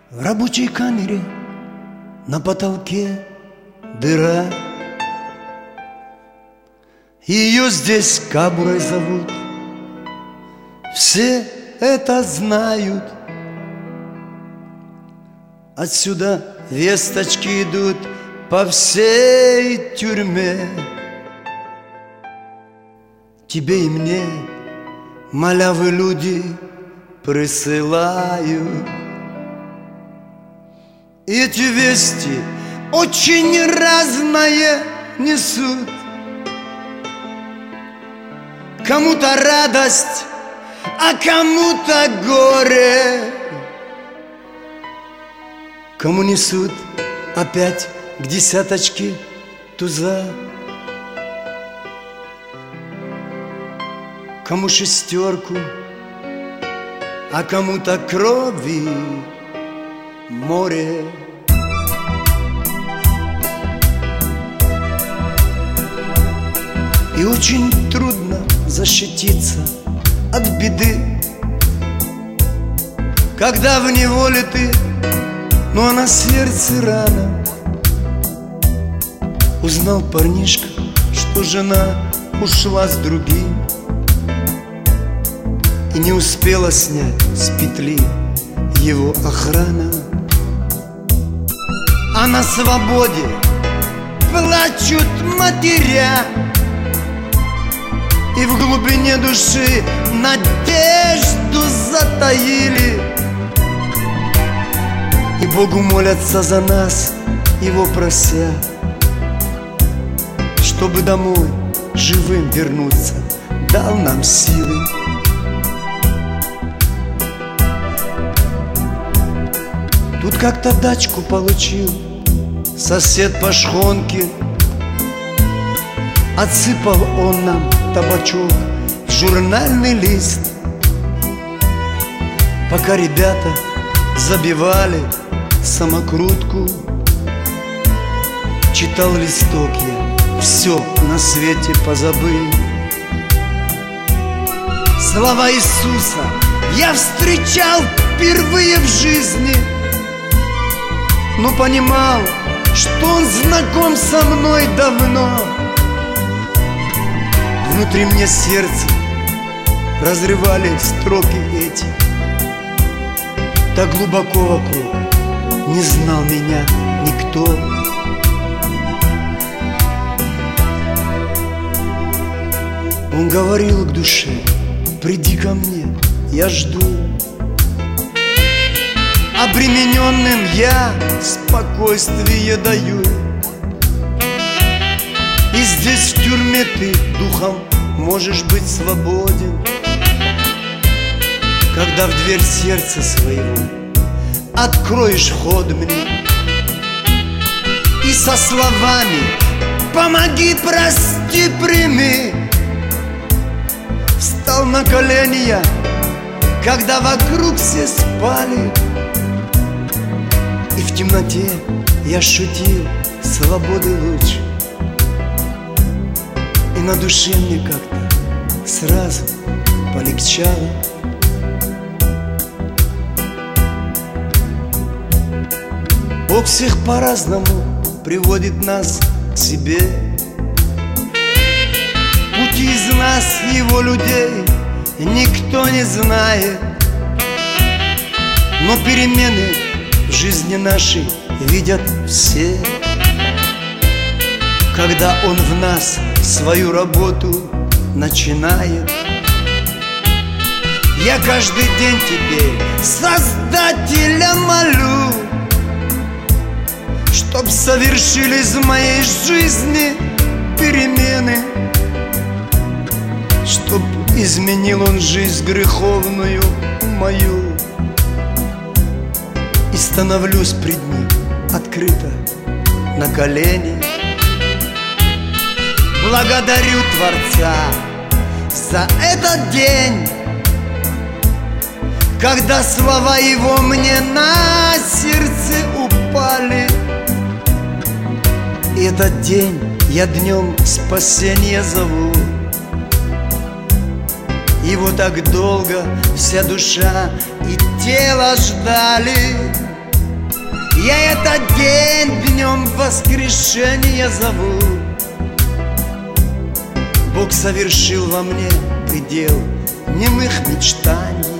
В рабочей камере на потолке дыра. Ее здесь Кабурой зовут, все это знают. Отсюда весточки идут по всей тюрьме. Тебе и мне малявы люди присылают. Эти вести очень разные несут. Кому-то радость, а кому-то горе. Кому несут опять к десяточке туза, кому шестерку, а кому-то крови море. И очень трудно защититься от беды, когда в неволе ты, но на сердце рана. Узнал парнишка, что жена ушла с другим, и не успела снять с петли его охрана. А на свободе плачут матеря, и в глубине души надежду затаили. И Богу молятся за нас, его прося, чтобы домой живым вернуться, дал нам силы. Тут как-то дачку получил сосед по шхонке. Отсыпал он нам табачок в журнальный лист. Пока ребята забивали самокрутку, читал листок я, все на свете позабыл. Слова Иисуса я встречал впервые в жизни, но понимал, что Он знаком со мной давно. Внутри мне сердце разрывали строки эти. Так глубоко вокруг не знал меня никто. Он говорил к душе: приди ко мне, я жду. Обремененным я спокойствие даю. И здесь в тюрьме ты духом можешь быть свободен, когда в дверь сердца своего откроешь вход мне. И со словами «помоги, прости, прими» встал на колени я, когда вокруг все спали. И в темноте я шутил свободы луч, и на душе мне как-то сразу полегчало. Бог всех по-разному приводит нас к себе. Пути из нас, его людей, никто не знает. Но перемены в жизни нашей видят все, когда Он в нас свою работу начинает. Я каждый день теперь Создателя молю, чтоб совершились в моей жизни перемены, чтоб изменил Он жизнь греховную мою. И становлюсь пред Ним открыто на колени. Благодарю Творца за этот день, когда слова Его мне на сердце упали. И этот день я днем спасения зову. Его так долго вся душа и тело ждали. Я этот день днем воскрешения зову. Бог совершил во мне предел немых мечтаний.